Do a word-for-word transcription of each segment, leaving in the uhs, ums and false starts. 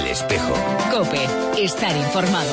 Espejo. COPE. Estar informado.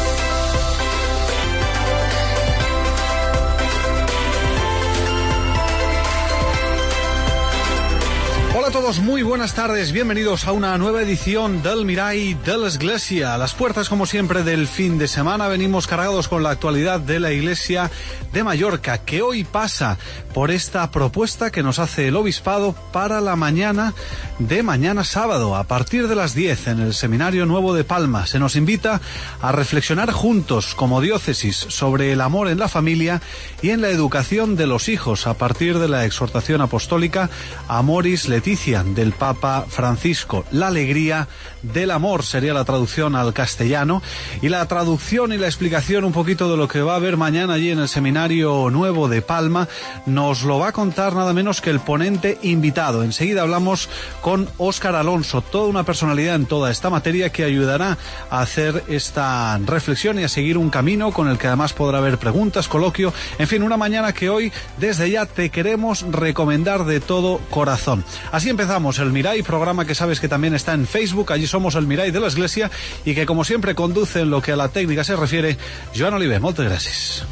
Hola a todos, muy buenas tardes, bienvenidos a una nueva edición del Mirall de l'Església. A las puertas, como siempre, del fin de semana venimos cargados con la actualidad de la Iglesia de Mallorca, que hoy pasa por esta propuesta que nos hace el Obispado para la mañana de mañana sábado, a partir de las diez, en el Seminario Nuevo de Palma. Se nos invita a reflexionar juntos, como diócesis, sobre el amor en la familia y en la educación de los hijos, a partir de la exhortación apostólica Amoris Laetitia del Papa Francisco. La alegría del amor sería la traducción al castellano, y la traducción y la explicación un poquito de lo que va a haber mañana allí en el Seminario Nuevo de Palma nos lo va a contar nada menos que el ponente invitado. Enseguida hablamos con Óscar Alonso, toda una personalidad en toda esta materia, que ayudará a hacer esta reflexión y a seguir un camino con el que además podrá haber preguntas, coloquio, en fin, una mañana que hoy desde ya te queremos recomendar de todo corazón. Así empezamos el Mirall, programa que sabes que también está en Facebook. Allí somos el Mirall de la Iglesia, y que como siempre conduce en lo que a la técnica se refiere Joan Oliver. Muchas gracias.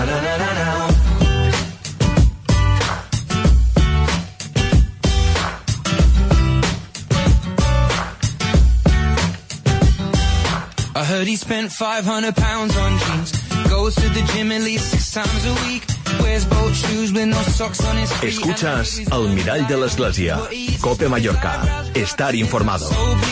I heard he spent five hundred pounds on jeans. Goes to the gym at least six times a week. Wears boat shoes with no socks on his feet. Escuchas el Mirall de l'Església. COPE Mallorca. Estar informado.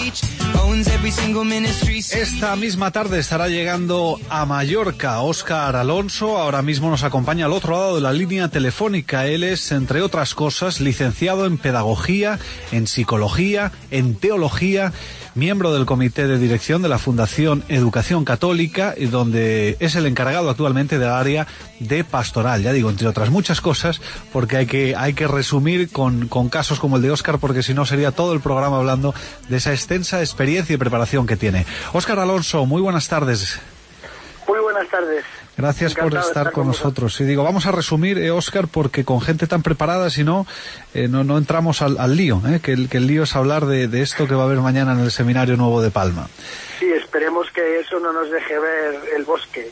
Esta misma tarde estará llegando a Mallorca Óscar Alonso. Ahora mismo nos acompaña al otro lado de la línea telefónica. Él es, entre otras cosas, licenciado en Pedagogía, en Psicología, en Teología, miembro del comité de dirección de la Fundación Educación Católica, y donde es el encargado actualmente del área de pastoral. Ya digo, entre otras muchas cosas, porque hay que hay que resumir con, con casos como el de Óscar, porque si no sería todo el programa hablando de esa extensa experiencia y preparación que tiene. Óscar Alonso, muy buenas tardes. Muy buenas tardes. Gracias Encantado por estar, estar con, con nosotros. Y digo, vamos a resumir, eh, Óscar, porque con gente tan preparada, si no, eh, no, no entramos al, al lío, eh, que, el, que el lío es hablar de, de esto que va a haber mañana en el Seminario Nuevo de Palma. Sí, esperemos que eso no nos deje ver el bosque.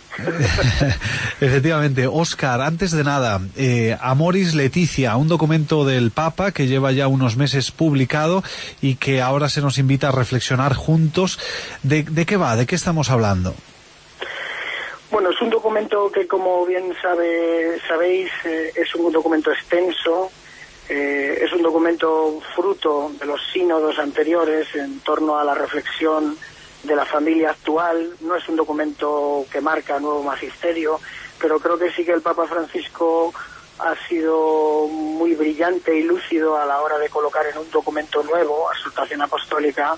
Efectivamente. Óscar, antes de nada, eh, Amoris Laetitia, un documento del Papa que lleva ya unos meses publicado y que ahora se nos invita a reflexionar juntos. ¿De, de qué va? ¿De qué estamos hablando? Bueno, es un documento que, como bien sabe, sabéis, eh, es un documento extenso, eh, es un documento fruto de los sínodos anteriores en torno a la reflexión de la familia actual. No es un documento que marca nuevo magisterio, pero creo que sí que el Papa Francisco ha sido muy brillante y lúcido a la hora de colocar en un documento nuevo, exhortación apostólica,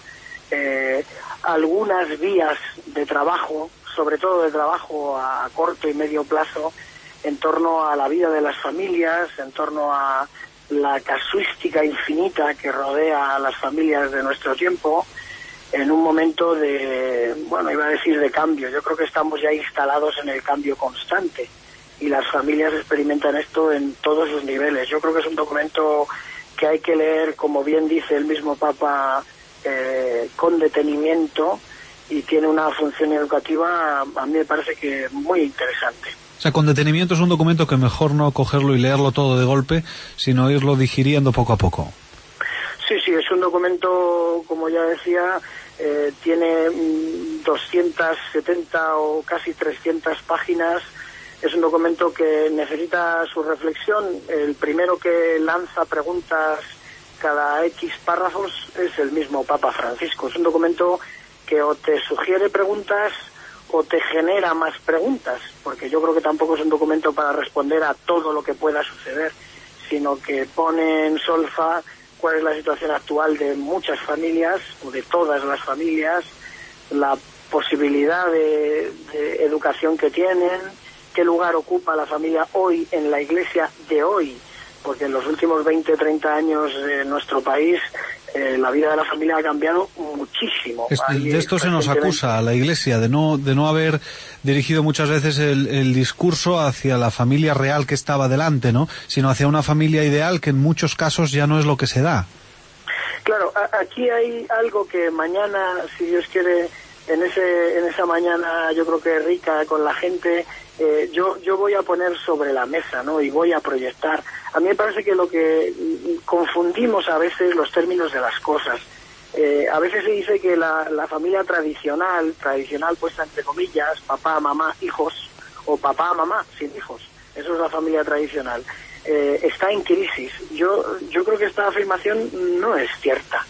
eh, algunas vías de trabajo, sobre todo de trabajo a corto y medio plazo, en torno a la vida de las familias, en torno a la casuística infinita que rodea a las familias de nuestro tiempo, en un momento de, bueno, iba a decir de cambio. Yo creo que estamos ya instalados en el cambio constante, y las familias experimentan esto en todos sus niveles. Yo creo que es un documento que hay que leer, como bien dice el mismo Papa, eh, con detenimiento, y tiene una función educativa, a mí me parece que muy interesante. O sea, con detenimiento es un documento que mejor no cogerlo y leerlo todo de golpe, sino irlo digiriendo poco a poco. Sí, sí, es un documento, como ya decía, eh, tiene doscientas setenta o casi trescientas páginas. Es un documento que necesita su reflexión. El primero que lanza preguntas cada X párrafos es el mismo Papa Francisco. Es un documento que o te sugiere preguntas o te genera más preguntas, porque yo creo que tampoco es un documento para responder a todo lo que pueda suceder, sino que pone en solfa cuál es la situación actual de muchas familias, o de todas las familias, la posibilidad de, de educación que tienen, qué lugar ocupa la familia hoy en la Iglesia de hoy, porque en los últimos veinte, treinta años de nuestro país eh, la vida de la familia ha cambiado muchísimo. Es, de esto se nos acusa a la Iglesia, de no de no haber dirigido muchas veces el, el discurso hacia la familia real que estaba delante, ¿no? Sino hacia una familia ideal que en muchos casos ya no es lo que se da. Claro, a, aquí hay algo que mañana, si Dios quiere, en ese en esa mañana yo creo que rica con la gente, eh, yo yo voy a poner sobre la mesa, ¿no? Y voy a proyectar. A mí me parece que lo que confundimos a veces los términos de las cosas. Eh, a veces se dice que la, la familia tradicional, tradicional puesta entre comillas, papá, mamá, hijos, o papá, mamá, sin hijos. Eso es la familia tradicional. Eh, está en crisis. Yo yo creo que esta afirmación no es cierta.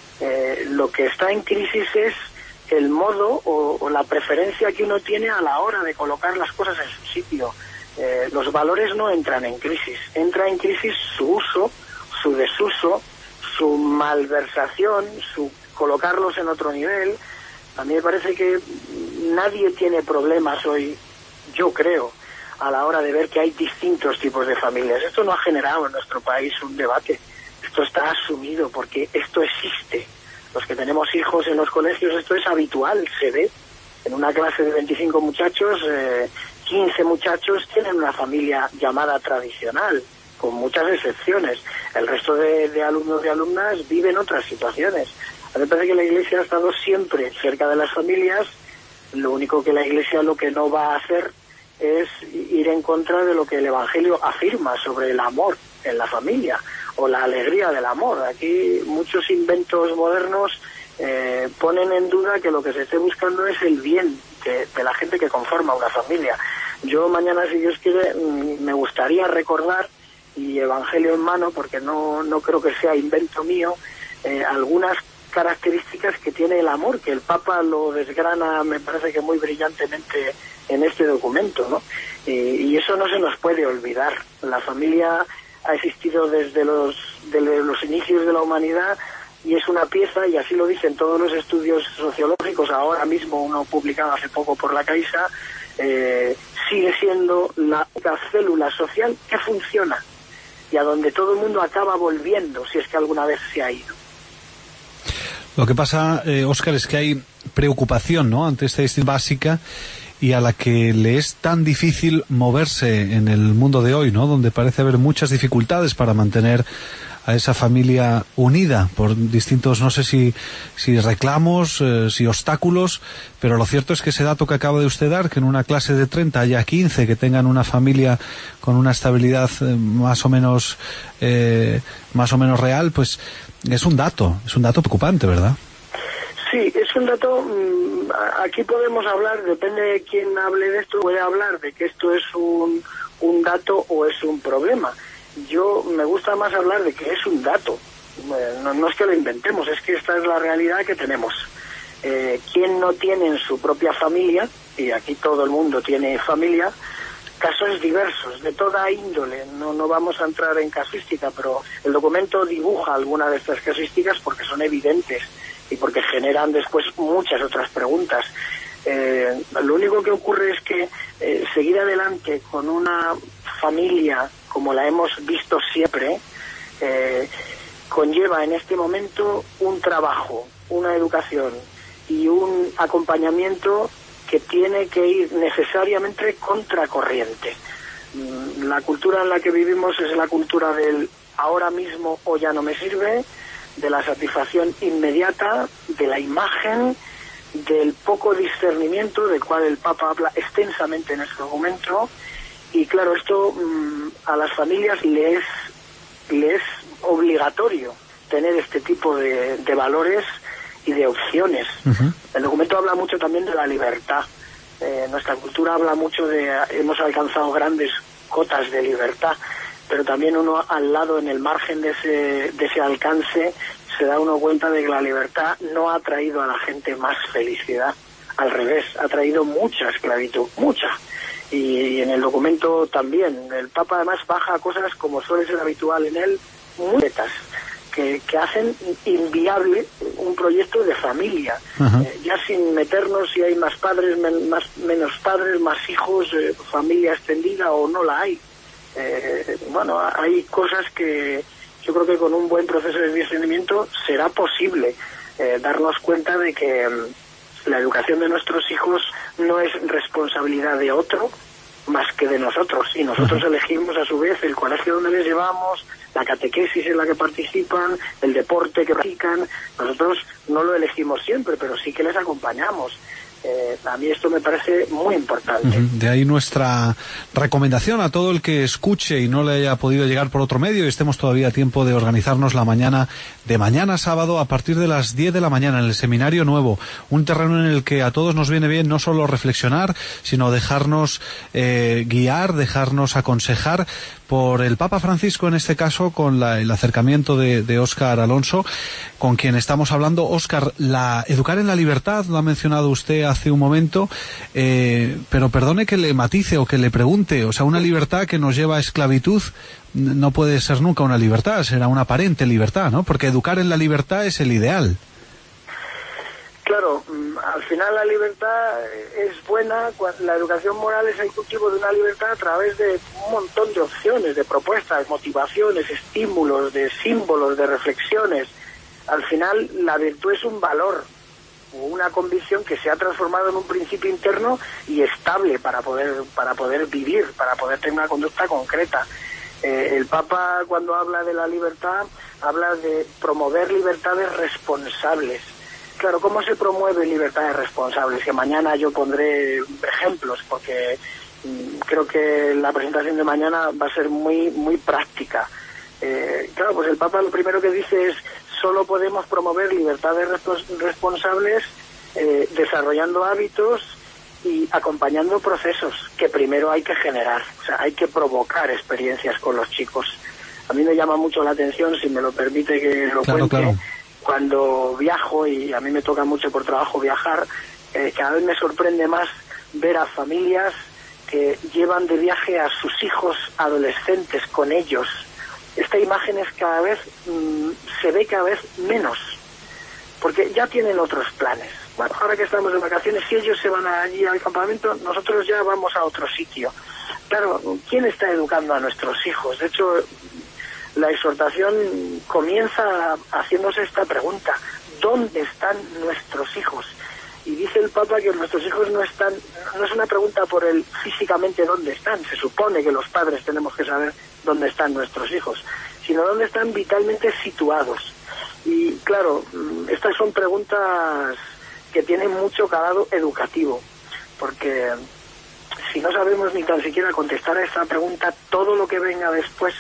Eh, lo que está en crisis es el modo o, o la preferencia que uno tiene a la hora de colocar las cosas en su sitio. Eh, los valores no entran en crisis. Entra en crisis su uso, su desuso, su malversación, su colocarlos en otro nivel. A mí me parece que nadie tiene problemas hoy, yo creo, a la hora de ver que hay distintos tipos de familias. Esto no ha generado en nuestro país un debate. Esto está asumido porque esto existe. Los que tenemos hijos en los colegios, esto es habitual, se ve. En una clase de veinticinco muchachos, eh, quince muchachos tienen una familia llamada tradicional, con muchas excepciones. El resto de, de alumnos y alumnas viven otras situaciones. A mí me parece que la Iglesia ha estado siempre cerca de las familias. Lo único que la Iglesia lo que no va a hacer es ir en contra de lo que el Evangelio afirma sobre el amor en la familia o la alegría del amor. Aquí muchos inventos modernos eh, ponen en duda que lo que se esté buscando es el bien de, de la gente que conforma una familia. Yo mañana, si Dios quiere, me gustaría recordar, y Evangelio en mano, porque no, no creo que sea invento mío, eh, algunas características que tiene el amor, que el Papa lo desgrana, me parece que muy brillantemente en este documento, ¿no? Y, y eso no se nos puede olvidar. La familia ha existido desde los, desde los inicios de la humanidad y es una pieza, y así lo dicen todos los estudios sociológicos, ahora mismo uno publicado hace poco por la Caixa, eh, sigue siendo la única célula social que funciona y a donde todo el mundo acaba volviendo, si es que alguna vez se ha ido. Lo que pasa, eh, Óscar, es que hay preocupación, ¿no?, ante esta distinción básica y a la que le es tan difícil moverse en el mundo de hoy, ¿no?, donde parece haber muchas dificultades para mantener a esa familia unida por distintos, no sé si, si reclamos, eh, si obstáculos, pero lo cierto es que ese dato que acaba de usted dar, que en una clase de treinta haya quince que tengan una familia con una estabilidad eh, más o menos eh, más o menos real, pues es un dato, es un dato preocupante, ¿verdad? Sí, es un dato, mmm, aquí podemos hablar, depende de quién hable de esto, puede hablar de que esto es un, un dato o es un problema. Yo me gusta más hablar de que es un dato, no, no es que lo inventemos, es que esta es la realidad que tenemos. Eh, ¿Quién no tiene en su propia familia, y aquí todo el mundo tiene familia, casos diversos, de toda índole? No, no vamos a entrar en casuística, pero el documento dibuja alguna de estas casuísticas porque son evidentes y porque generan después muchas otras preguntas. Eh, lo único que ocurre es que eh, seguir adelante con una familia como la hemos visto siempre, eh, conlleva en este momento un trabajo, una educación y un acompañamiento que tiene que ir necesariamente contracorriente. La cultura en la que vivimos es la cultura del ahora mismo o ya no me sirve, de la satisfacción inmediata, de la imagen, del poco discernimiento, del cual el Papa habla extensamente en este documento. Y claro, esto mmm, a las familias les, les es obligatorio tener este tipo de, de valores y de opciones. Uh-huh. El documento habla mucho también de la libertad. Eh, nuestra cultura habla mucho de, hemos alcanzado grandes cotas de libertad, pero también uno al lado, en el margen de ese, de ese alcance, se da uno cuenta de que la libertad no ha traído a la gente más felicidad. Al revés, ha traído mucha esclavitud, mucha. Y, y en el documento también, el Papa además baja cosas, como suele ser habitual en él, muy netas, que, que hacen inviable un proyecto de familia. Uh-huh. Eh, ya sin meternos si hay más padres, men, más, menos padres, más hijos, eh, familia extendida o no la hay. Eh, bueno, hay cosas que yo creo que con un buen proceso de discernimiento será posible eh, darnos cuenta de que um, la educación de nuestros hijos no es responsabilidad de otro, más que de nosotros, y nosotros uh-huh. elegimos a su vez el colegio donde les llevamos, la catequesis en la que participan, el deporte que practican. Nosotros no lo elegimos siempre, pero sí que les acompañamos. Eh, a mí esto me parece muy importante. Uh-huh. De ahí nuestra recomendación a todo el que escuche y no le haya podido llegar por otro medio y estemos todavía a tiempo de organizarnos la mañana de mañana sábado a partir de las diez de la mañana en el Seminario Nuevo, un terreno en el que a todos nos viene bien no solo reflexionar, sino dejarnos eh, guiar, dejarnos aconsejar por el Papa Francisco, en este caso con la, el acercamiento de, de Óscar Alonso, con quien estamos hablando. Óscar, la educar en la libertad, lo ha mencionado usted hace un momento, eh, pero perdone que le matice o que le pregunte, o sea, una libertad que nos lleva a esclavitud no puede ser nunca una libertad, será una aparente libertad, ¿no? Porque educar en la libertad es el ideal. Claro, al final la libertad es buena, la educación moral es el cultivo de una libertad a través de un montón de opciones, de propuestas, motivaciones, estímulos, de símbolos, de reflexiones. Al final la virtud es un valor, una convicción que se ha transformado en un principio interno y estable para poder, para poder vivir, para poder tener una conducta concreta. Eh, el Papa, cuando habla de la libertad, habla de promover libertades responsables. Claro, ¿cómo se promueve libertades responsables? Que mañana yo pondré ejemplos, porque mmm, creo que la presentación de mañana va a ser muy muy práctica. Eh, claro, pues el Papa lo primero que dice es: solo podemos promover libertades respons- responsables eh, desarrollando hábitos y acompañando procesos que primero hay que generar. O sea, hay que provocar experiencias con los chicos. A mí me llama mucho la atención, si me lo permite que lo claro, cuente, claro. Cuando viajo, y a mí me toca mucho por trabajo viajar, eh, cada vez me sorprende más ver a familias que llevan de viaje a sus hijos adolescentes con ellos. Esta imagen es cada vez, mmm, se ve cada vez menos, porque ya tienen otros planes. Bueno, ahora que estamos de vacaciones, si ellos se van allí al campamento, nosotros ya vamos a otro sitio. Claro, ¿quién está educando a nuestros hijos? De hecho, la exhortación comienza haciéndose esta pregunta: ¿dónde están nuestros hijos? Y dice el Papa que nuestros hijos no están, no es una pregunta por el físicamente dónde están, se supone que los padres tenemos que saber dónde están nuestros hijos, sino dónde están vitalmente situados. Y claro, estas son preguntas que tienen mucho calado educativo, porque si no sabemos ni tan siquiera contestar a esta pregunta, todo lo que venga después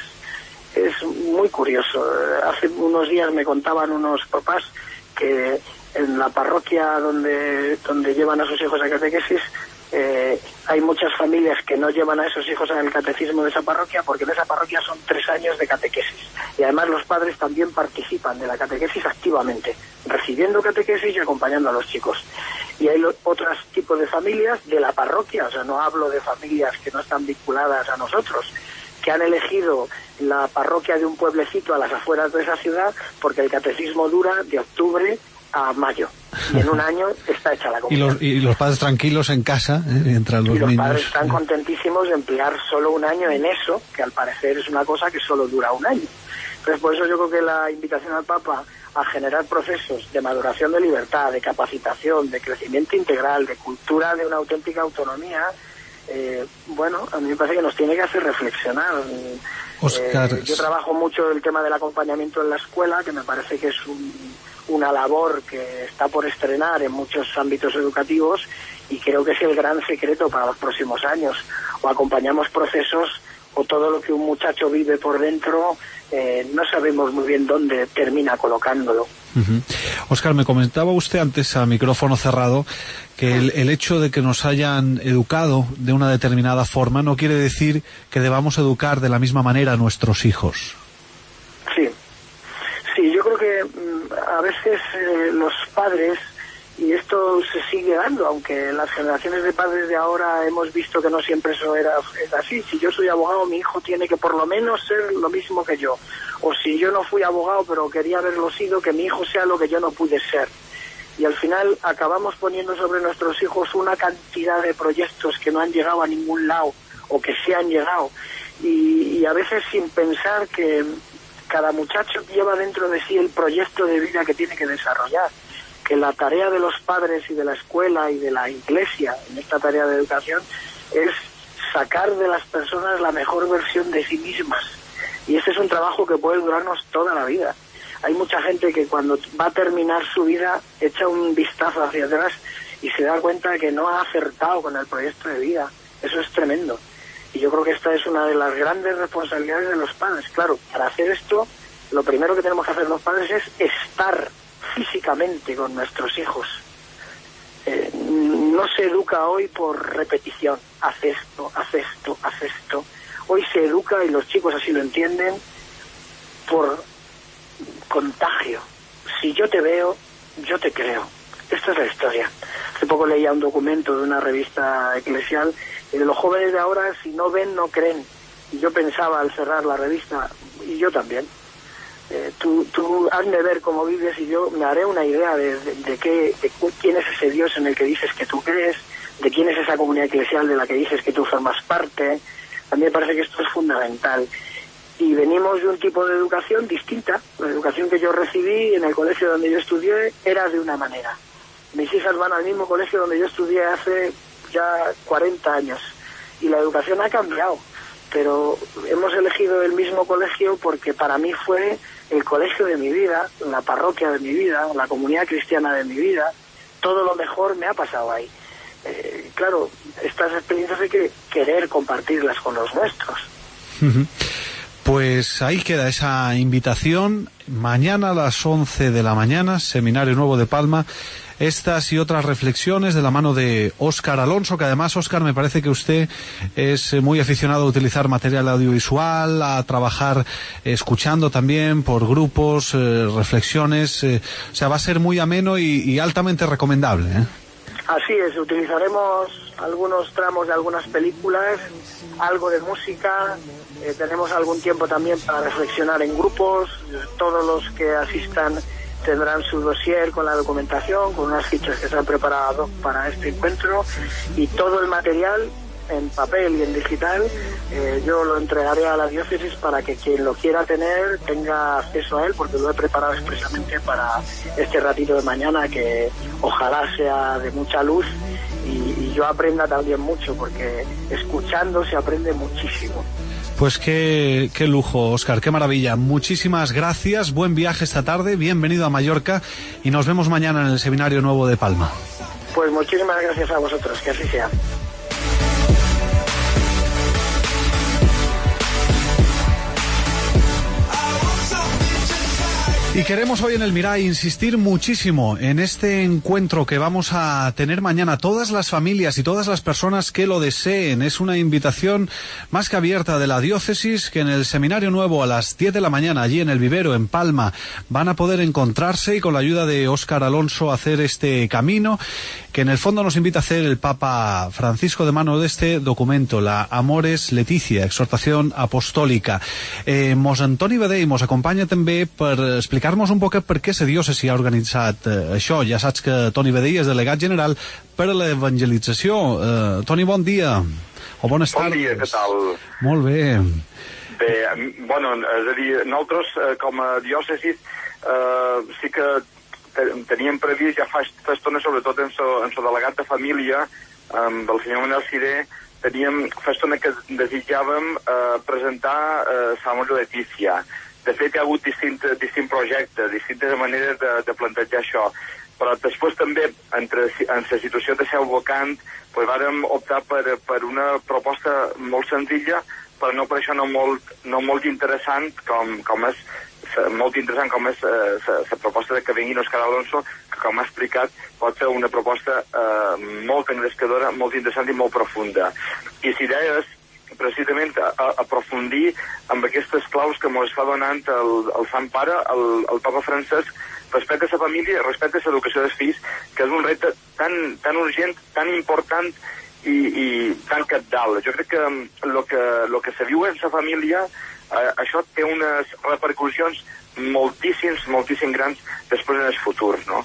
es muy curioso. Hace unos días me contaban unos papás que en la parroquia donde donde llevan a sus hijos a catequesis, eh, hay muchas familias que no llevan a esos hijos al catecismo de esa parroquia, porque en esa parroquia son tres años de catequesis. Y además los padres también participan de la catequesis activamente, recibiendo catequesis y acompañando a los chicos. Y hay lo, otros tipos de familias de la parroquia, o sea, no hablo de familias que no están vinculadas a nosotros, que han elegido la parroquia de un pueblecito a las afueras de esa ciudad porque el catecismo dura de octubre a mayo, y en un año está hecha la comunión. Y los, y los padres tranquilos en casa, ¿eh? Mientras los, y los niños... padres están contentísimos de emplear solo un año en eso, que al parecer es una cosa que solo dura un año. Entonces, por eso yo creo que la invitación al Papa a generar procesos de maduración de libertad, de capacitación, de crecimiento integral, de cultura de una auténtica autonomía, eh, bueno, a mí me parece que nos tiene que hacer reflexionar. Óscar... Eh, yo trabajo mucho el tema del acompañamiento en la escuela, que me parece que es un... una labor que está por estrenar en muchos ámbitos educativos, y creo que es el gran secreto para los próximos años. O acompañamos procesos, o todo lo que un muchacho vive por dentro, eh, no sabemos muy bien dónde termina colocándolo. Uh-huh. Óscar, me comentaba usted antes a micrófono cerrado que el, el hecho de que nos hayan educado de una determinada forma no quiere decir que debamos educar de la misma manera a nuestros hijos. Sí. Sí, yo creo que a veces eh, los padres, y esto se sigue dando, aunque las generaciones de padres de ahora hemos visto que no siempre eso era es así. Si yo soy abogado, mi hijo tiene que por lo menos ser lo mismo que yo. O si yo no fui abogado pero quería haberlo sido, que mi hijo sea lo que yo no pude ser. Y al final acabamos poniendo sobre nuestros hijos una cantidad de proyectos que no han llegado a ningún lado, o que sí han llegado. Y, y a veces sin pensar que cada muchacho lleva dentro de sí el proyecto de vida que tiene que desarrollar, que la tarea de los padres y de la escuela y de la iglesia en esta tarea de educación es sacar de las personas la mejor versión de sí mismas. Y este es un trabajo que puede durarnos toda la vida. Hay mucha gente que cuando va a terminar su vida echa un vistazo hacia atrás y se da cuenta de que no ha acertado con el proyecto de vida. Eso es tremendo. Y yo creo que esta es una de las grandes responsabilidades de los padres. Claro, para hacer esto, lo primero que tenemos que hacer los padres es estar físicamente con nuestros hijos. Eh, no se educa hoy por repetición. Haz esto, haz esto, haz esto. Hoy se educa, y los chicos así lo entienden, por contagio. Si yo te veo, yo te creo. Esta es la historia. Hace poco leía un documento de una revista eclesial y de los jóvenes de ahora, si no ven, no creen. Y yo pensaba al cerrar la revista, y yo también, eh, tú, tú hazme ver cómo vives y yo me haré una idea de, de, de, qué, de quién es ese Dios en el que dices que tú crees, de quién es esa comunidad eclesial de la que dices que tú formas parte. A mí me parece que esto es fundamental. Y venimos de un tipo de educación distinta. La educación que yo recibí en el colegio donde yo estudié era de una manera. Mis hijas van al mismo colegio donde yo estudié hace ya cuarenta años. Y la educación ha cambiado. Pero hemos elegido el mismo colegio porque para mí fue el colegio de mi vida, la parroquia de mi vida, la comunidad cristiana de mi vida. Todo lo mejor me ha pasado ahí. Eh, claro, estas experiencias hay que querer compartirlas con los nuestros. Pues ahí queda esa invitación. Mañana a las once de la mañana, Seminario Nuevo de Palma. Estas y otras reflexiones de la mano de Óscar Alonso, que además, Óscar, me parece que usted es muy aficionado a utilizar material audiovisual, a trabajar eh, escuchando también por grupos, eh, reflexiones. Eh, o sea, va a ser muy ameno y, y altamente recomendable, ¿eh? Así es, utilizaremos algunos tramos de algunas películas, algo de música, eh, tenemos algún tiempo también para reflexionar en grupos. Todos los que asistan tendrán su dossier con la documentación, con unas fichas que se han preparado para este encuentro, y todo el material en papel y en digital eh, yo lo entregaré a la diócesis para que quien lo quiera tener tenga acceso a él, porque lo he preparado expresamente para este ratito de mañana, que ojalá sea de mucha luz y, y yo aprenda también mucho, porque escuchando se aprende muchísimo. Pues qué, qué lujo, Óscar, qué maravilla. Muchísimas gracias, buen viaje esta tarde, bienvenido a Mallorca y nos vemos mañana en el Seminario Nuevo de Palma. Pues muchísimas gracias a vosotros, que así sea. Y queremos hoy en el Mirai insistir muchísimo en este encuentro que vamos a tener mañana. Todas las familias y todas las personas que lo deseen. Es una invitación más que abierta de la diócesis, que en el Seminario Nuevo a las diez de la mañana, allí en el Vivero, en Palma, van a poder encontrarse y con la ayuda de Óscar Alonso hacer este camino, que en el fondo nos invita a hacer el Papa Francisco de mano de este documento, la Amores Leticia, exhortación apostólica. Eh, Mos Antoni Badell mos acompanya també per explicar-nos un poc per què la diòcesi ha organitzat eh, això. Ja saps que Toni Badell és delegat general per a l'evangelització. Eh, Toni, bon dia. O bones tardes. Bon dia, què tal? Molt bé. Bé, bueno, és a dir, nosaltres eh, com a diòcesis eh, sí que teníem previst ja fa, fa estona, sobretot en so, en so delegat de família, amb el senyor Manel Ciré, teníem fa estona que desitjàvem eh, presentar eh, Amors Leticia. De fet, hi ha hagut distints distint projectes, distintes maneres de, de plantejar això. Però després també, entre, en la situació de seu vacant, pues, vàrem optar per, per una proposta molt senzilla, però no per això no molt, no molt interessant, com, com és molt interessant com és la eh, proposta de que vingui Óscar Alonso, que, com ha explicat, pot ser una proposta eh, molt engrescadora, molt interessant i molt profunda. I la idea és precisament a, a aprofundir amb aquestes claus que ens està donant el, el Sant Pare, el, el Papa Francesc, respecte a la família, respecte a l'educació dels fills, que és un repte tan, tan urgent, tan important i, i tan cabdal. Jo crec que el que, lo que se viu en la família, eh, això té unes repercussions moltíssims, moltíssim grans després en el futur, no?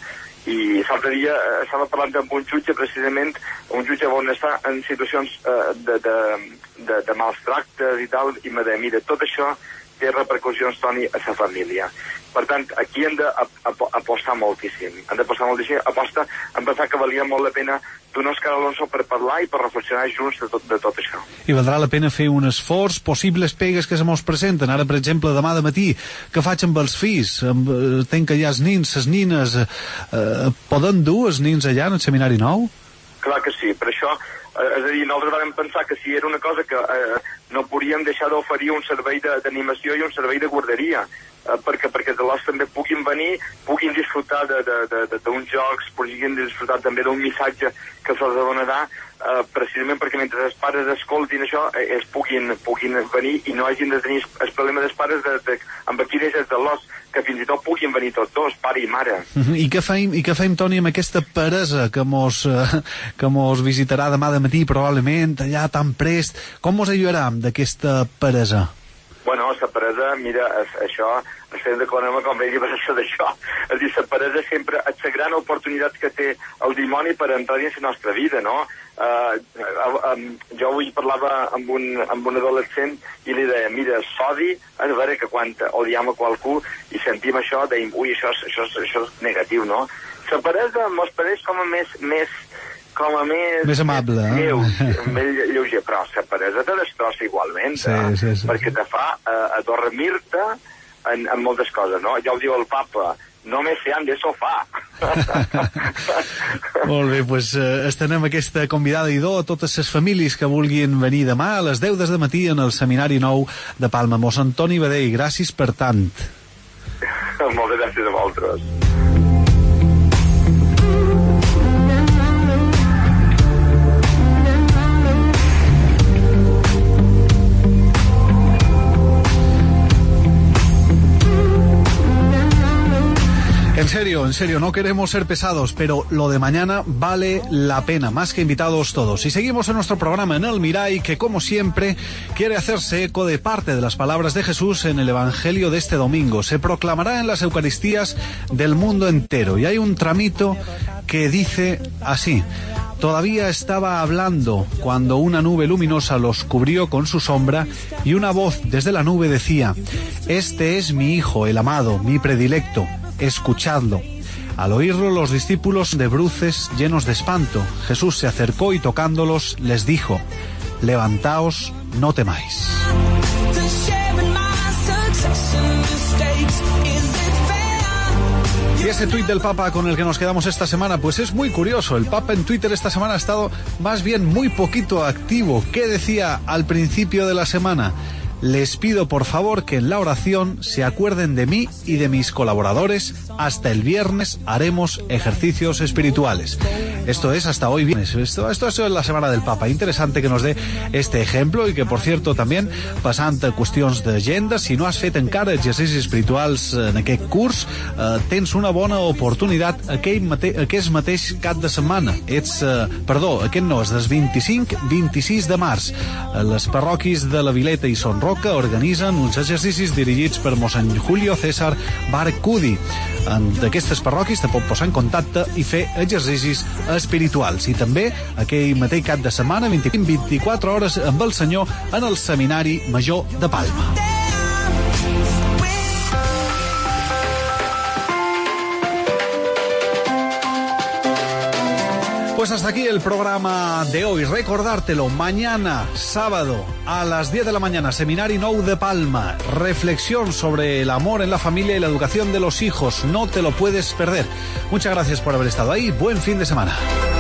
I l'altre dia eh, estava parlant amb un jutge, precisament, un jutge on està en situacions eh, de, de, de, de mals tractes i tal, i me deia, mira, tot això té repercussions, Toni, a la família. Per tant, aquí hem d'apostar moltíssim. Hem d'apostar moltíssim, aposta en pensar que valia molt la pena donar Òscar Alonso per parlar i per reflexionar junts de tot, de tot això. I valdrà la pena fer un esforç, possibles pegues que se mos presenten. Ara, per exemple, demà de matí, que faig amb els fills? Amb, tenc que hi ha els nins, les nines, eh, poden dur els nins allà en el seminari nou? Clar que sí, per això, eh, és a dir, nosaltres vam pensar que si era una cosa que eh, no podíem deixar d'oferir un servei d'animació i un servei de guarderia, eh, perquè perquè de l'os també puguin venir, puguin disfrutar d'uns jocs, puguin disfrutar també d'un missatge que se'ls donarà, eh, precisament perquè mentre els pares escoltin això, eh, es puguin, puguin venir i no hagin de tenir el problema dels pares de, de, amb aquí des de l'os, que fins i tot puguin venir tots dos, pare i mare. Uh-huh. I què fem, i què fem, Toni, amb aquesta peresa que mos, eh, que mos visitarà demà de matí, probablement, allà tan prest? Com mos ajudarem d'aquesta peresa? Bueno, la peresa, mira, es, això, estem d'acord com veia per això d'això. És a dir, la peresa sempre és la gran oportunitat que té el dimoni per entrar dins la nostra vida, no? Uh, uh, um, jo avui parlava amb un, amb un adolescent i li deia, mira, s'odi, és vera que quan odiem a qualcú i sentim això, deim, ui, això, això, això és negatiu, no? La peresa mos pareix com a més, més com a més... Més amable, eh? Lleuger, més lleuger, però la peresa te destrossa igualment, sí, eh? sí, sí. Perquè te fa uh, adormir-te en, en moltes coses, no? Ja ho diu el papa, no me sean de sofà. Molt bé, doncs eh, estenem aquesta convidada idò a totes les famílies que vulguin venir demà a les deu de matí en el Seminari Nou de Palma. Mos Antoni Badell, gràcies per tant. Moltes gràcies a vosaltres. En serio, en serio, no queremos ser pesados, pero lo de mañana vale la pena, más que invitados todos. Y seguimos en nuestro programa en El Miray, que como siempre quiere hacerse eco de parte de las palabras de Jesús en el Evangelio de este domingo. Se proclamará en las Eucaristías del mundo entero. Y hay un tramito que dice así: todavía estaba hablando cuando una nube luminosa los cubrió con su sombra y una voz desde la nube decía: este es mi Hijo, el amado, mi predilecto. Escuchadlo. Al oírlo, los discípulos de bruces llenos de espanto. Jesús se acercó y tocándolos les dijo: levantaos, no temáis. Y ese tuit del Papa con el que nos quedamos esta semana, pues es muy curioso. El Papa en Twitter esta semana ha estado más bien muy poquito activo. ¿Qué decía al principio de la semana? Les pido por favor que en la oración se acuerden de mí y de mis colaboradores. Hasta el viernes haremos ejercicios espirituales. Esto es hasta hoy viernes. Esto, esto es la semana del Papa. Interesante que nos dé este ejemplo i que, por cierto, també passant a qüestions d'agenda, si no has fet encara exercicis espirituals en aquest curs, eh, tens una bona oportunitat aquell mate aquest mateix cap de setmana. Ets, eh, perdó, aquest no, és del vint-i-cinc vint-i-sis de març. Les parròquies de la Vileta i Son Roca organitzen uns exercicis dirigits per mossèn Julio César Barcudi. D'aquestes parròquies te pot posar en contacte i fer exercicis espirituals. I també aquell mateix cap de setmana, vint-i-cinc vint-i-quatre hores amb el senyor en el Seminari Major de Palma. Pues hasta aquí el programa de hoy. Recordártelo, mañana, sábado, a las diez de la mañana, Seminari Nou de Palma. Reflexión sobre el amor en la familia y la educación de los hijos. No te lo puedes perder. Muchas gracias por haber estado ahí. Buen fin de semana.